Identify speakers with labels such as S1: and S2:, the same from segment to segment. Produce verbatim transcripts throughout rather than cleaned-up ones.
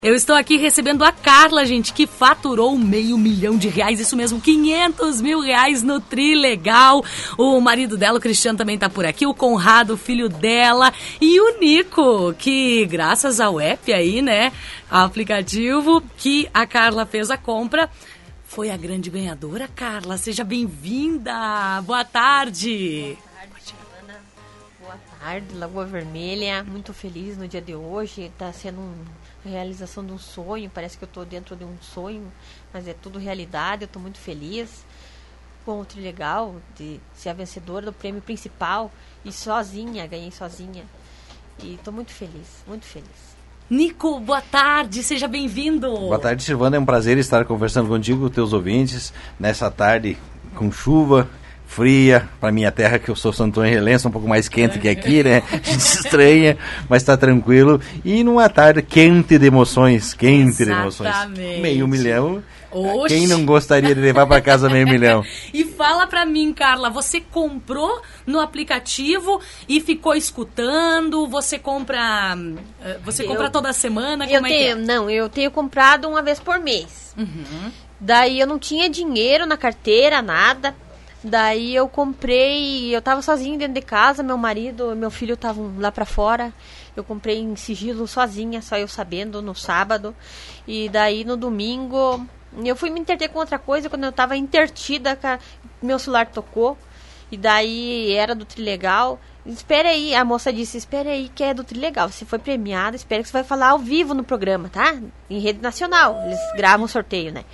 S1: Eu estou aqui recebendo a Carla, gente, que faturou meio milhão de reais, isso mesmo, quinhentos mil reais no Trilegal. O marido dela, o Cristiano, também tá por aqui, o Conrado, o filho dela, e o Nico, que graças ao app aí, né, aplicativo, que a Carla fez a compra, foi a grande ganhadora. Carla, seja bem-vinda, boa tarde.
S2: Boa tarde, Ana. Boa tarde, Lagoa Vermelha, muito feliz no dia de hoje, tá sendo um... realização de um sonho, parece que eu estou dentro de um sonho, mas é tudo realidade. Eu estou muito feliz com o Trilegal, de ser a vencedora do prêmio principal, e sozinha, ganhei sozinha, e estou muito feliz, muito feliz.
S1: Nico, boa tarde, seja bem-vindo.
S3: Boa tarde, Silvana, é um prazer estar conversando contigo, teus ouvintes, nessa tarde com chuva fria, para minha terra, que eu sou Santo Angelense, um pouco mais quente que aqui, né? A gente se estranha, mas está tranquilo. E numa tarde quente de emoções, quente
S1: Exatamente.
S3: de emoções. Meio milhão.
S1: Oxi.
S3: Quem não gostaria de levar para casa meio milhão?
S1: E fala para mim, Carla, você comprou no aplicativo e ficou escutando? Você compra, você compra eu, toda semana? Como
S2: eu
S1: é
S2: tenho,
S1: que é?
S2: Não, eu tenho comprado uma vez por mês.
S1: Uhum.
S2: Daí eu não tinha dinheiro na carteira, nada. Daí eu comprei, eu tava sozinha dentro de casa, meu marido e meu filho estavam lá pra fora. Eu comprei em sigilo sozinha, só eu sabendo, no sábado. E daí no domingo, eu fui me interter com outra coisa, quando eu tava intertida, meu celular tocou. E daí era do Trilegal. Espera aí, a moça disse, espera aí que é do Trilegal. Você foi premiada, espera que você vai falar ao vivo no programa, tá? Em rede nacional, eles gravam o sorteio, né?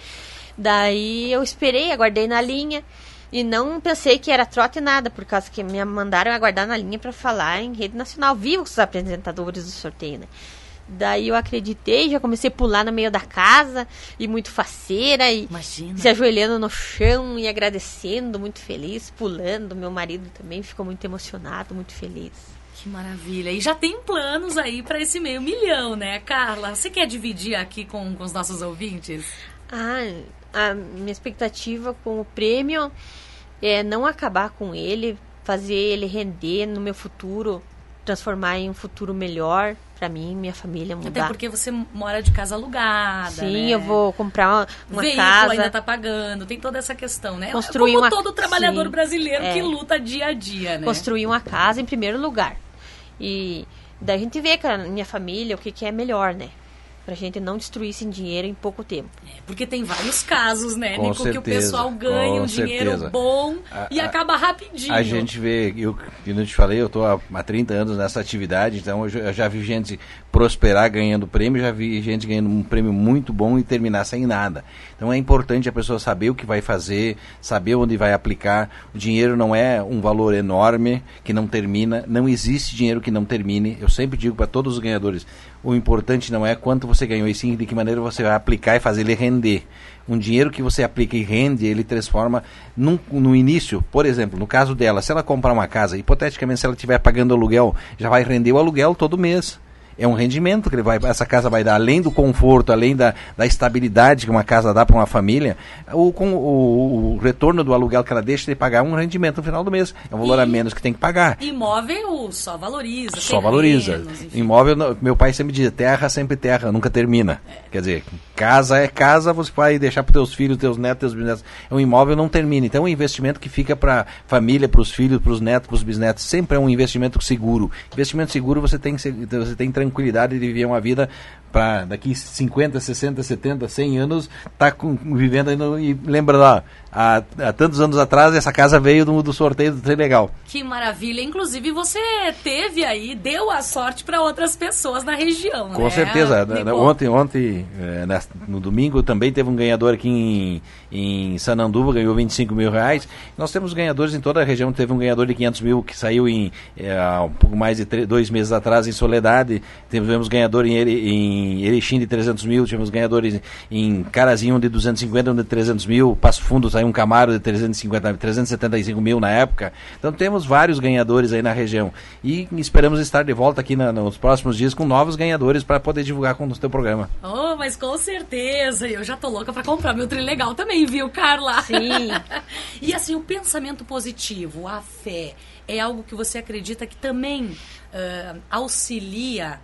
S2: Daí eu esperei, aguardei na linha. E não pensei que era trote nada, por causa que me mandaram aguardar na linha para falar em rede nacional, vivo com os apresentadores do sorteio, né? Daí eu acreditei, já comecei a pular no meio da casa, e muito faceira, e
S1: Imagina.
S2: Se ajoelhando no chão e agradecendo, muito feliz, pulando. Meu marido também ficou muito emocionado, muito feliz.
S1: Que maravilha. E já tem planos aí para esse meio milhão, né, Carla? Você quer dividir aqui com, com os nossos ouvintes?
S2: Ah, a minha expectativa com o prêmio é não acabar com ele, fazer ele render no meu futuro, transformar em um futuro melhor para mim e minha família, mudar.
S1: Até porque você mora de casa alugada,
S2: Sim,
S1: né?
S2: eu vou comprar uma, uma
S1: Veículo
S2: casa.
S1: ainda tá pagando, tem toda essa questão, né?
S2: Construir
S1: Como
S2: uma...
S1: todo trabalhador
S2: Sim,
S1: brasileiro
S2: é.
S1: que luta dia a dia, né?
S2: Construir uma casa em primeiro lugar. E daí a gente vê com a minha família o que, que é melhor, né? Pra gente não destruir esse dinheiro em pouco tempo.
S1: É, porque tem vários casos, né,
S3: Com
S1: Nico,
S3: certeza,
S1: que o pessoal ganha um dinheiro
S3: certeza.
S1: bom
S3: a,
S1: e
S3: a,
S1: acaba rapidinho.
S3: A gente vê, eu, como eu te falei, eu estou há, há trinta anos nessa atividade, então eu já, eu já vi gente prosperar ganhando prêmio, já vi gente ganhando um prêmio muito bom e terminar sem nada. Então é importante a pessoa saber o que vai fazer, saber onde vai aplicar. O dinheiro não é um valor enorme que não termina, não existe dinheiro que não termine. Eu sempre digo para todos os ganhadores, o importante não é quanto você ganhou, e sim de que maneira você vai aplicar e fazer ele render. Um dinheiro que você aplica e rende, ele transforma num, no início, por exemplo, no caso dela, se ela comprar uma casa, hipoteticamente, se ela estiver pagando aluguel, já vai render o aluguel todo mês. É um rendimento que ele vai, essa casa vai dar, além do conforto, além da, da estabilidade que uma casa dá para uma família, o, com, o, o retorno do aluguel que ela deixa de pagar é um rendimento no final do mês. É um valor
S1: e,
S3: a menos que tem que pagar.
S1: Imóvel só valoriza.
S3: Só valoriza.
S1: Enfim.
S3: Imóvel, meu pai sempre dizia, terra sempre terra, nunca termina. É. Quer dizer, casa é casa, você vai deixar para teus filhos, teus netos, teus bisnetos. Um imóvel não termina. Então é um investimento que fica para família, para os filhos, para os netos, para os bisnetos. Sempre é um investimento seguro. Investimento seguro, você tem, você tem tranquilidade de viver uma vida para daqui cinquenta, sessenta, setenta, cem anos tá com, vivendo aí no, e lembra lá, há, há tantos anos atrás essa casa veio do, do sorteio do Trilegal.
S1: Que maravilha, inclusive você teve aí, deu a sorte para outras pessoas na região,
S3: com
S1: né?
S3: certeza, ontem, ontem é, no domingo também teve um ganhador aqui em, em Sananduva, ganhou vinte e cinco mil reais. Nós temos ganhadores em toda a região, teve um ganhador de quinhentos mil que saiu em é, há um pouco mais de três, dois meses atrás em Soledade, tivemos ganhador em, em em Erechim de trezentos mil, tivemos ganhadores em Carazinho de duzentos e cinquenta, de trezentos mil, Passo Fundo saiu um Camaro de trezentos e cinquenta, trezentos e setenta e cinco mil na época. Então temos vários ganhadores aí na região e esperamos estar de volta aqui na, nos próximos dias com novos ganhadores para poder divulgar com o teu programa.
S1: Oh, mas com certeza, eu já tô louca para comprar meu Trilegal também, viu, Carla?
S2: Sim.
S1: E assim, o pensamento positivo, a fé, é algo que você acredita que também uh, auxilia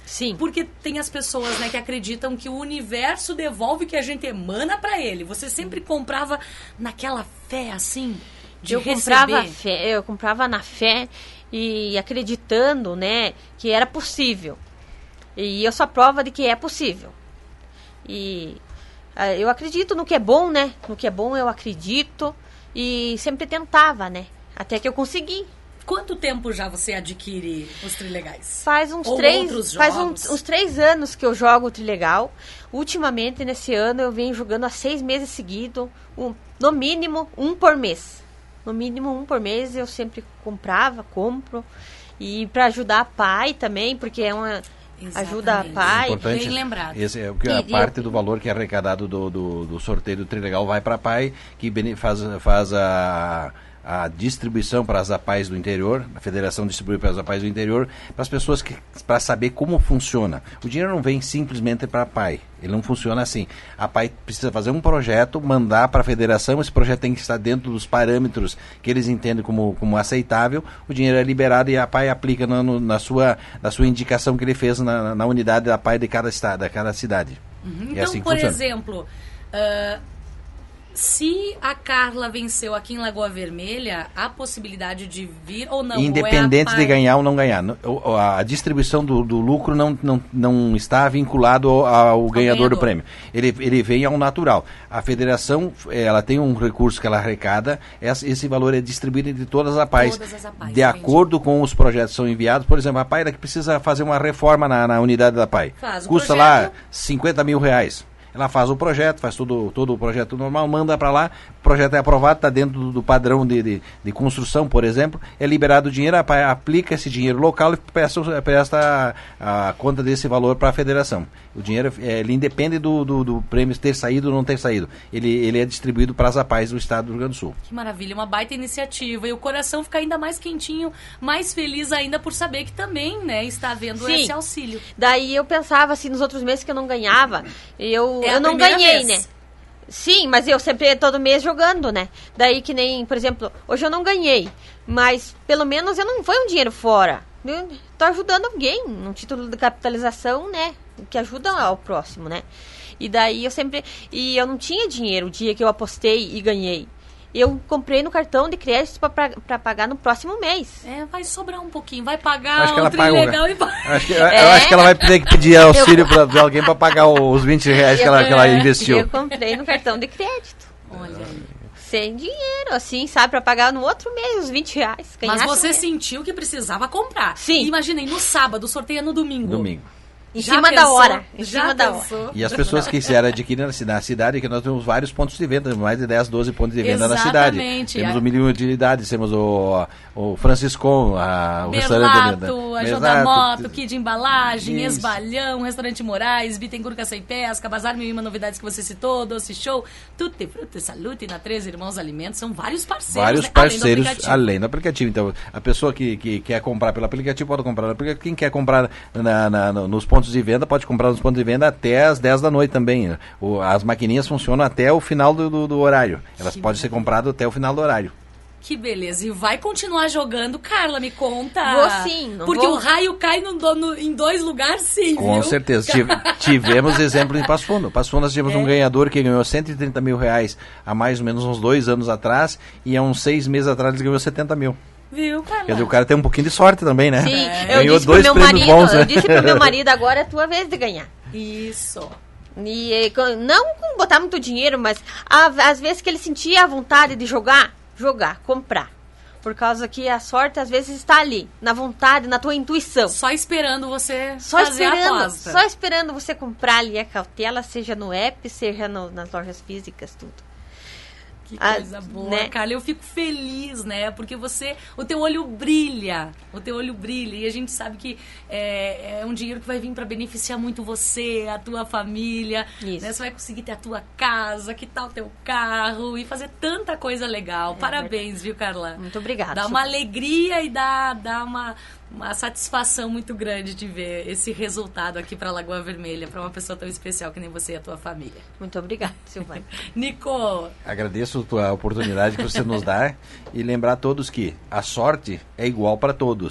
S2: Sim.
S1: Porque tem as pessoas, né, que acreditam que o universo devolve o que a gente emana pra ele. Você sempre comprava naquela fé, assim, de
S2: eu
S1: receber.
S2: comprava fé, eu comprava na fé e acreditando, né, que era possível. E eu sou a prova de que é possível. E uh, eu acredito no que é bom, né? No que é bom eu acredito e sempre tentava, né? Até que eu consegui.
S1: Quanto tempo já você adquire os Trilegais?
S2: Faz uns
S1: Ou
S2: três,
S1: outros
S2: faz
S1: jogos?
S2: uns, uns três anos que eu jogo o Trilegal. Ultimamente, nesse ano, eu venho jogando há seis meses seguidos, um, no mínimo um por mês. No mínimo um por mês eu sempre comprava, compro. E para ajudar a pai também, porque é uma ajuda a pai.
S3: Importante,
S1: bem lembrado.
S3: Esse é, porque a
S2: E- e
S3: parte
S2: eu-
S3: do valor que é arrecadado do, do, do sorteio do Trilegal vai para a pai, que bene- faz, faz a, a distribuição para as APAIs do interior, a federação distribui para as APAIs do interior, para as pessoas que para saber como funciona. O dinheiro não vem simplesmente para a pai, ele não funciona assim. A pai precisa fazer um projeto, mandar para a federação, esse projeto tem que estar dentro dos parâmetros que eles entendem como, como aceitável, o dinheiro é liberado e a pai aplica na, no, na, sua, na sua indicação que ele fez na, na unidade da pai de cada estado, de cada cidade.
S1: Uhum.
S3: É
S1: Então,
S3: assim que
S1: por
S3: funciona.
S1: exemplo, ah, se a Carla venceu aqui em Lagoa Vermelha, há possibilidade de vir ou não?
S3: Independente
S1: ou é a
S3: de
S1: pai-
S3: ganhar ou não ganhar. No- o- A distribuição do, do lucro não, não, não está vinculado ao, ao ganhador
S1: ganhador.
S3: do prêmio. Ele, ele vem ao natural. A federação, ela tem um recurso que ela arrecada, esse, esse valor é distribuído entre todas as APAIs.
S1: Todas as APAIs,
S3: de
S1: entendi.
S3: acordo com os projetos que são enviados. Por exemplo, a APAI que precisa fazer uma reforma na, na unidade da APAI.
S1: Faz o
S3: Custa
S1: projeto.
S3: lá cinquenta mil reais. Ela faz o projeto, faz todo, todo o projeto normal, manda para lá, o projeto é aprovado, está dentro do, do padrão de, de, de construção, por exemplo, é liberado o dinheiro, a APAI aplica esse dinheiro local e presta, presta a, a conta desse valor para a federação. O dinheiro, é, ele independe do, do, do prêmio ter saído ou não ter saído. Ele, ele é distribuído para as APAIs do estado do Rio Grande do Sul.
S1: Que maravilha, uma baita iniciativa. E o coração fica ainda mais quentinho, mais feliz ainda por saber que também, né, está havendo
S2: Sim.
S1: esse auxílio.
S2: Daí eu pensava assim, nos outros meses que eu não ganhava, eu,
S1: É a
S2: eu não
S1: primeira
S2: ganhei,
S1: vez.
S2: né? Sim, mas eu sempre todo mês jogando, né? Daí que nem, por exemplo, hoje eu não ganhei, mas pelo menos eu não foi um dinheiro fora. Eu tô ajudando alguém, um título de capitalização, né? Que ajuda ao próximo, né? E daí eu sempre... E eu não tinha dinheiro o dia que eu apostei e ganhei. Eu comprei no cartão de crédito para pagar no próximo mês.
S1: É, vai sobrar um pouquinho, vai
S3: Acho
S1: pagar
S3: que
S1: o
S3: ela paga o-
S1: Trilegal e vai...
S3: Acho que, Eu acho que ela vai ter que pedir auxílio pra, de alguém para pagar os vinte reais que ela, que ela investiu.
S2: Eu comprei no cartão de crédito.
S1: Olha aí.
S2: Sem dinheiro, assim, sabe? Pra pagar no outro mês os vinte reais.
S1: Mas
S2: Ganhasse
S1: você
S2: um-
S1: sentiu que precisava comprar.
S2: Sim.
S1: Imaginem, no sábado, o sorteio é no domingo.
S3: Domingo.
S2: Em
S1: Já
S2: cima da
S1: pensou?
S2: hora. Em
S1: Já
S2: cima da hora.
S1: pensou?
S3: E as pessoas que quiserem adquirir na cida- na cidade, que nós temos vários pontos de venda, mais de dez, doze pontos de venda na cidade.
S1: Exatamente.
S3: Temos o Milho de Utilidades, temos o, o Franciscom, a, o restaurante...
S1: Merlato, a
S3: Merlato,
S1: Joda Moto, Kid Embalagem,
S3: Isso.
S1: Esbalhão, Restaurante Moraes, Bittencourt Caça e Pesca, Bazar Mil e Uma Novidades que você citou, Doce Show, Tutti Frutti, Salute, na Treze Irmãos Alimentos, são vários parceiros,
S3: Vários
S1: né?
S3: parceiros,
S1: Além do aplicativo.
S3: além do aplicativo. Então, a pessoa que, que quer comprar pelo aplicativo pode comprar no aplicativo. Quem quer comprar na, na- no- nos pontos de venda, pode comprar nos pontos de venda até as dez da noite também. O, as maquininhas funcionam até o final do, do, do horário. Elas
S1: Que
S3: podem ser compradas até o final do horário.
S1: Que beleza. E vai continuar jogando? Carla, me conta.
S2: Vou sim, não
S1: Porque
S2: vou.
S1: o raio cai no, no- em dois lugares, sim,
S3: Com
S1: viu?
S3: certeza. Tive- tivemos exemplo em Passo Fundo. Passo Fundo nós tivemos
S1: É.
S3: um ganhador que ganhou cento e trinta mil reais há mais ou menos uns dois anos atrás. E há uns seis meses atrás ele ganhou setenta mil.
S1: Viu, Carla?
S3: Quer dizer, o cara tem um pouquinho de sorte também, né?
S2: Sim,
S1: É.
S2: eu
S3: Ganhou
S2: disse pro
S3: dois
S2: meu
S3: prêmios
S2: marido,
S3: bons, né?
S2: eu disse pro meu marido, agora é a tua vez de ganhar.
S1: Isso.
S2: E eh, co- não com botar muito dinheiro, mas a- às vezes que ele sentia a vontade de jogar, jogar, comprar. Por causa que a sorte às vezes está ali, na vontade, na tua intuição.
S1: Só esperando você
S2: Só
S1: fazer a
S2: esperando,
S1: aposta.
S2: só esperando você comprar ali a cautela, seja no app, seja no- nas lojas físicas, tudo.
S1: Que
S2: Ah,
S1: coisa boa,
S2: né?
S1: Carla. Eu fico feliz, né? Porque você, o teu olho brilha, o teu olho brilha e a gente sabe que é, é um dinheiro que vai vir para beneficiar muito você, a tua família.
S2: Isso.
S1: Né? Você vai conseguir ter a tua casa, quitar o teu carro e fazer tanta coisa legal. Parabéns, viu, Carla?
S2: Muito obrigada.
S1: Dá uma alegria e dá, dá uma, uma satisfação muito grande de ver esse resultado aqui para Lagoa Vermelha, para uma pessoa tão especial que nem você e a tua família.
S2: Muito obrigada, Silvana.
S1: Nico,
S3: Agradeço a oportunidade que você nos dá e lembrar a todos que a sorte é igual para todos.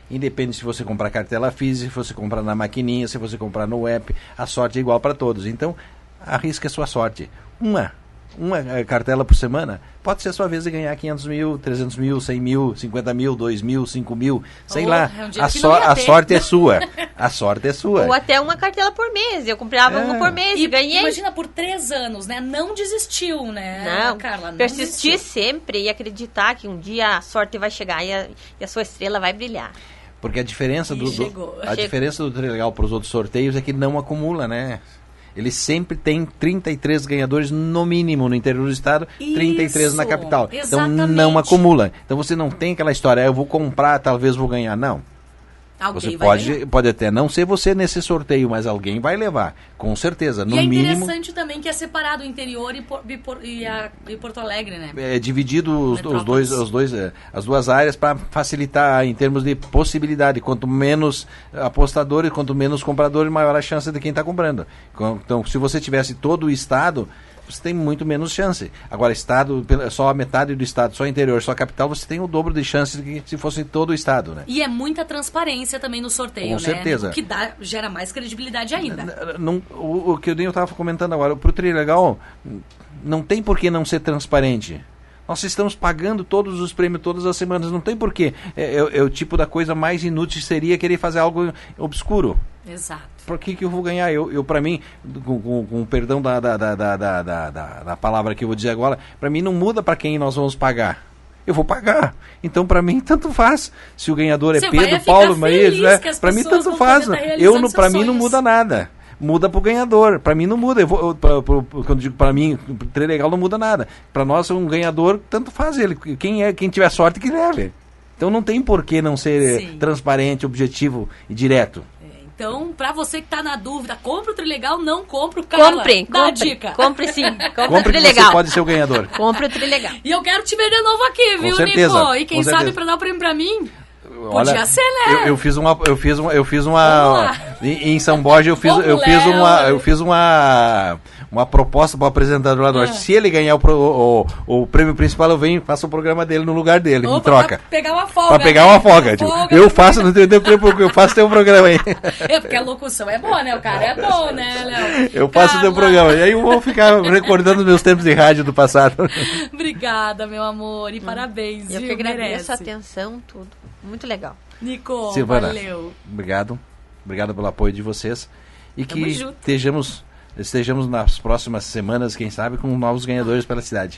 S3: Independe se você comprar cartela física, se você comprar na maquininha, se você comprar no app, a sorte é igual para todos. Então, arrisque a sua sorte. Uma, uma cartela por semana, pode ser a sua vez de ganhar quinhentos mil, trezentos mil, cem mil, cinquenta mil, dois mil, cinco mil, sei
S1: oh,
S3: lá.
S1: É um
S3: a, so, a sorte é sua. A sorte é sua.
S2: Ou até uma cartela por mês. Eu comprava é. uma por mês e, e ganhei.
S1: Imagina, por três anos, né? Não desistiu, né,
S2: não,
S1: Carla? Não
S2: persistir
S1: desistiu.
S2: sempre e acreditar que um dia a sorte vai chegar e a, e a sua estrela vai brilhar.
S3: Porque a diferença do, do a
S2: Chegou.
S3: diferença do Trilegal para os outros sorteios é que não acumula, né? Ele sempre tem trinta e três ganhadores no mínimo no interior do estado, isso, trinta e três na capital.
S1: Exatamente.
S3: Então não acumula. Então você não tem aquela história, eu vou comprar, talvez vou ganhar. Não.
S1: Alguém
S3: você
S1: vai
S3: pode,
S1: ganhar.
S3: pode até não ser você nesse sorteio, mas alguém vai levar, com certeza. No
S1: e é
S3: mínimo,
S1: interessante também que é separado o interior e, por, e, por, e, a, e Porto Alegre, né?
S3: É dividido os, os dois, os dois, as duas áreas para facilitar em termos de possibilidade. Quanto menos apostadores, quanto menos compradores, maior a chance de quem está comprando. Então, se você tivesse todo o estado, você tem muito menos chance. Agora, estado, só a metade do estado, só interior, só a capital, você tem o dobro de chances de que se fosse todo o estado, né?
S1: E é muita transparência também no sorteio,
S3: Com
S1: né?
S3: certeza.
S1: O que dá, gera mais credibilidade ainda.
S3: Não, o, o que eu nem estava comentando agora, pro Trilegal, não tem por que não ser transparente. Nós estamos pagando todos os prêmios todas as semanas, não tem porquê. É, é, é o tipo da coisa mais inútil seria querer fazer algo obscuro.
S1: Exato.
S3: Por que que eu vou ganhar? Eu, eu para mim, com, com, com perdão da, da, da, da, da, da, da palavra que eu vou dizer agora, para mim não muda para quem nós vamos pagar. Eu vou pagar. Então, para mim, tanto faz. Se o ganhador é
S1: Você
S3: Pedro, Paulo, Maria, né? Para mim, tanto faz. Eu, para mim, não muda nada. Muda pro ganhador. Para mim não muda. Eu vou, eu, pra, pra, quando eu digo para mim, Trilegal não muda nada. Para nós, um ganhador, tanto faz ele. Quem é, quem tiver sorte que leve. Então não tem por que não ser Sim. transparente, objetivo e direto.
S1: É, então, para você que tá na dúvida, compra o Trilegal, não compra o Carla.
S2: Compre,
S1: Dá
S2: compre,
S1: a dica.
S2: Compre sim. Compre,
S3: compre
S2: o Trilegal.
S3: Você pode ser o ganhador.
S2: Compre o Trilegal.
S1: E eu quero te ver de novo aqui, viu,
S3: com certeza,
S1: Nico? E quem sabe
S3: certeza.
S1: para dar o prêmio para mim?
S3: Olha,
S1: podia ser, né?
S3: Eu, eu fiz uma, eu fiz uma, eu fiz uma em, em São Borja eu fiz,
S1: Vamos,
S3: eu fiz
S1: Léo.
S3: uma, eu fiz uma, uma proposta para o apresentador lá do Norte.
S1: Ah.
S3: Se ele ganhar o, pro, o, o prêmio principal, eu venho e faço o programa dele no lugar dele,
S1: Opa,
S3: em troca.
S1: Pra pegar uma folga.
S3: Para pegar uma folga, tipo,
S1: folga
S3: eu faço no teu tempo, eu faço teu programa aí.
S1: É porque a locução é boa, né? O cara é bom, né, Léo?
S3: Eu faço o teu programa e aí eu vou ficar recordando meus tempos de rádio do passado.
S1: Obrigada, meu amor, e parabéns.
S2: Eu
S1: viu?
S2: que agradeço
S1: Merece.
S2: a atenção, tudo. Muito legal.
S1: Nico,
S3: Silvana,
S1: valeu.
S3: Obrigado. Obrigado pelo apoio de vocês. E
S1: Tamo
S3: que
S1: junto.
S3: estejamos, estejamos nas próximas semanas, quem sabe, com novos ganhadores pela cidade.